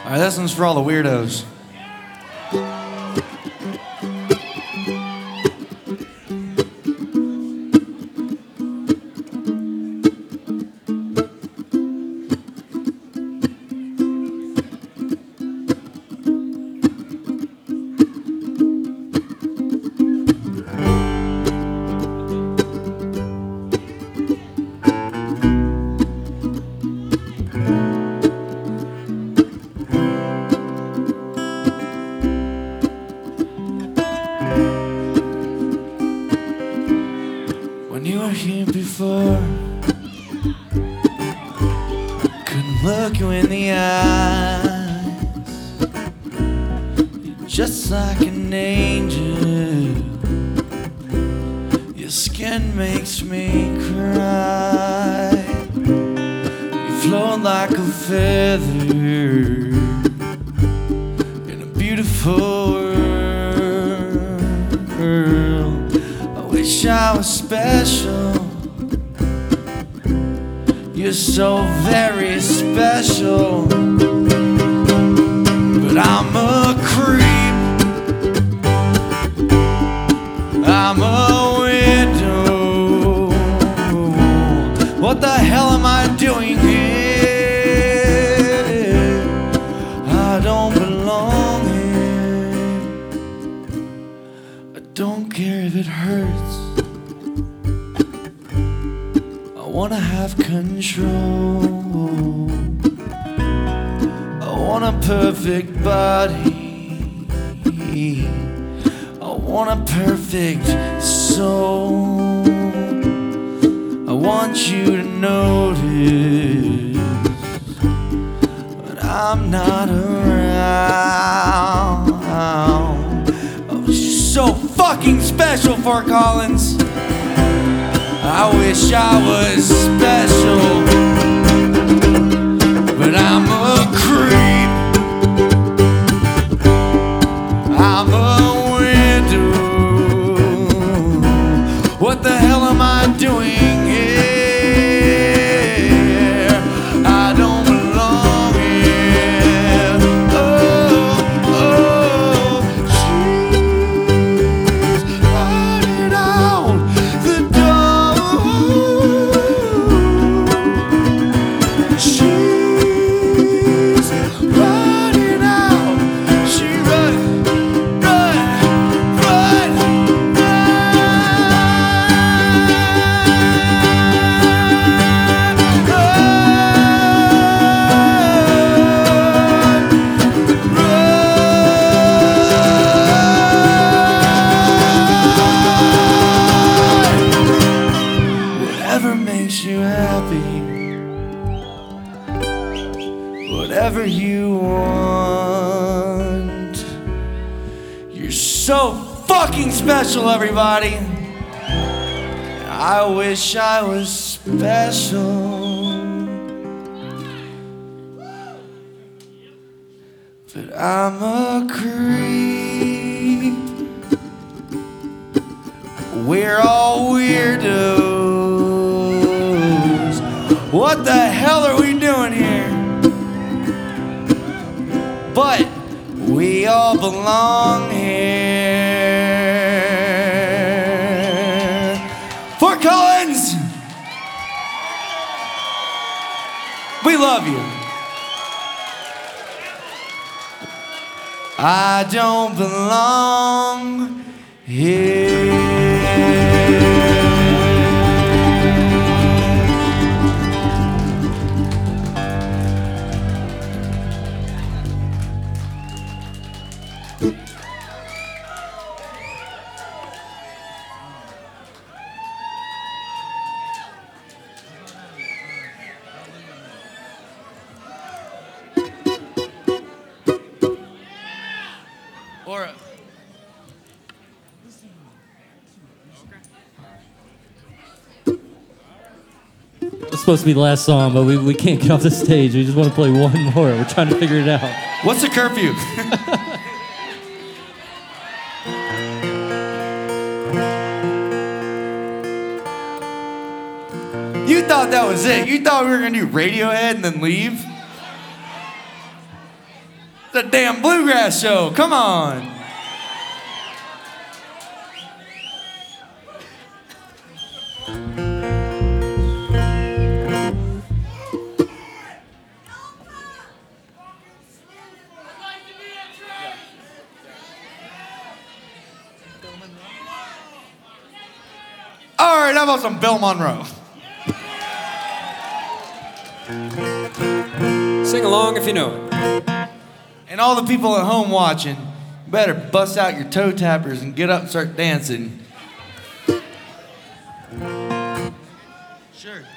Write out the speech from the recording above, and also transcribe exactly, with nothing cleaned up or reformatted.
All right, this one's for all the weirdos. Look you in the eyes, you're just like an angel. Your skin makes me cry. You float like a feather in a beautiful world. I wish I was special. You're so very special, but I'm a creep. I'm a widow. What the hell am I doing here? I don't belong here. I don't care if it hurts. I wanna have control. I want a perfect body. I want a perfect soul. I want you to notice when I'm not around. Oh, she's so fucking special, Fort Collins. I wish I was special, but I'm a creep. I'm a widow. What the hell am I doing here? I don't belong here. Oh, oh, she's running out the door. She's running out. She run, run, run, whatever makes you happy, whatever you want. You're so fucking special, everybody. I wish I was special, but I'm a creep. We're all weirdos. What the hell are we doing here? But we all belong here. Fort Collins, we love you. I don't belong here. Or It's supposed to be the last song, but we, we can't get off the stage. We just want to play one more. We're trying to figure it out. what's the curfew? You thought that was it. You thought we were gonna do Radiohead and then leave? the damn bluegrass show. Come on. All right, how about some Bill Monroe? Sing along if you know it. And all the people at home watching, better bust out your toe tappers and get up and start dancing. Sure.